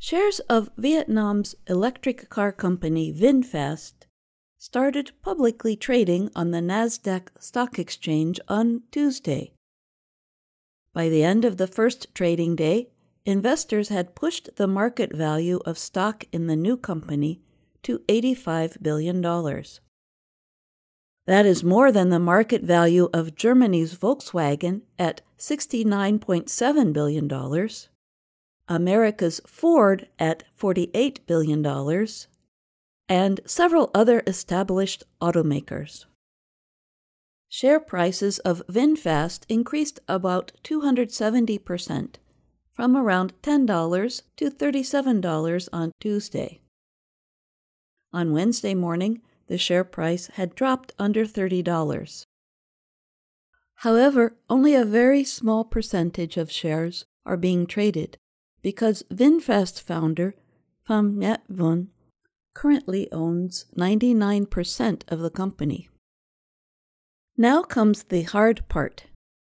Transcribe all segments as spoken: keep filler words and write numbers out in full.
Shares of Vietnam's electric car company VinFast started publicly trading on the Nasdaq Stock Exchange on Tuesday. By the end of the first trading day, investors had pushed the market value of stock in the new company to eighty-five billion dollars. That is more than the market value of Germany's Volkswagen at sixty-nine point seven billion dollars, America's Ford at forty-eight billion dollars, and several other established automakers. Share prices of VinFast increased about two hundred seventy percent, from around ten dollars to thirty-seven dollars on Tuesday. On Wednesday morning, the share price had dropped under thirty dollars. However, only a very small percentage of shares are being traded because VinFast founder Pham Nhat Vuong currently owns ninety-nine percent of the company. Now comes the hard part.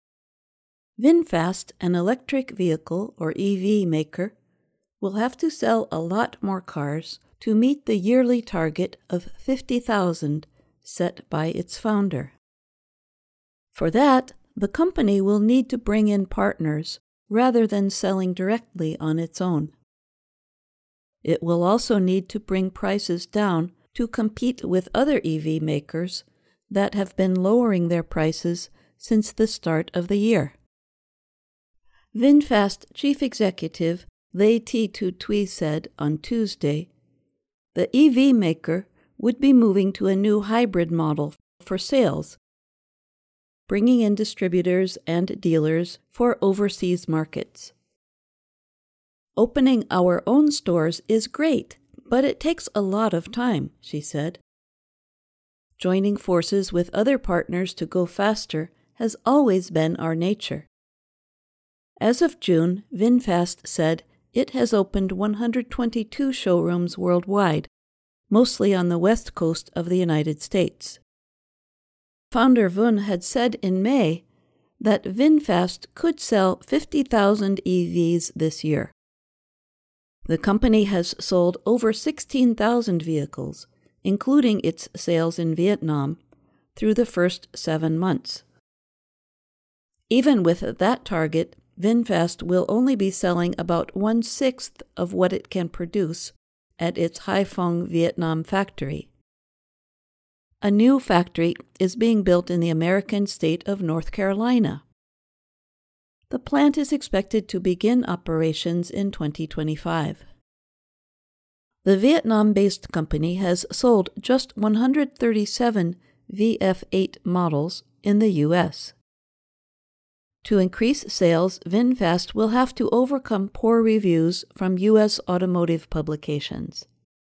VinFast, an electric vehicle or E V maker, will have to sell a lot more cars to meet the yearly target of fifty thousand set by its founder. For that, the company will need to bring in partners rather than selling directly on its own. It will also need to bring prices down to compete with other E V makers that have been lowering their prices since the start of the year. VinFast chief executive Lê Thị Thu Thủy said on Tuesday the E V maker would be moving to a new hybrid model for sales, bringing in distributors and dealers for overseas markets. Opening our own stores is great, but it takes a lot of time, she said. Joining forces with other partners to go faster has always been our nature. As of June, VinFast said it has opened one hundred twenty-two showrooms worldwide, mostly on the west coast of the United States. Founder Vuong had said in May that VinFast could sell fifty thousand E Vs this year. The company has sold over sixteen thousand vehicles, including its sales in Vietnam, through the first seven months. Even with that target, VinFast will only be selling about one-sixth of what it can produce at its Hai Phong, Vietnam factory. A new factory is being built in the American state of North Carolina. The plant is expected to begin operations in twenty twenty-five. The Vietnam-based company has sold just one hundred thirty-seven V F eight models in the U S To increase sales, VinFast will have to overcome poor reviews from U S automotive publications.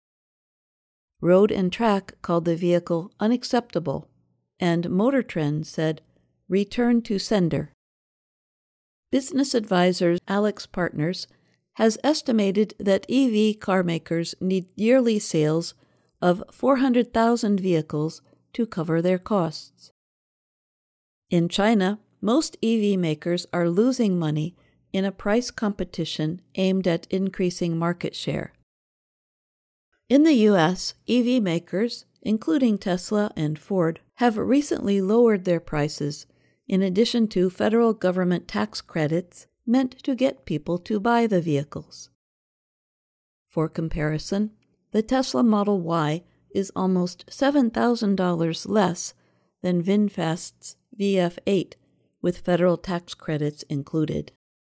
Road and Track called the vehicle unacceptable, and Motor Trend said, "Return to sender." Business advisor AlixPartners has estimated that E V car makers need yearly sales of four hundred thousand vehicles to cover their costs. In China, most E V makers are losing money in a price competition aimed at increasing market share. In the U S, E V makers, including Tesla and Ford, have recently lowered their prices in addition to federal government tax credits meant to get people to buy the vehicles. For comparison, the Tesla Model Y is almost seven thousand dollars less than VinFast's V F eight, with federal tax credits included.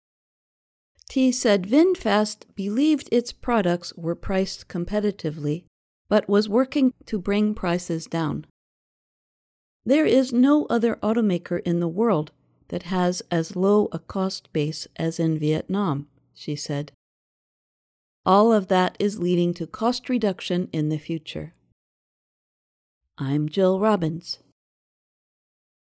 T said VinFast believed its products were priced competitively, but was working to bring prices down. There is no other automaker in the world that has as low a cost base as in Vietnam, she said. All of that is leading to cost reduction in the future. I'm Jill Robbins.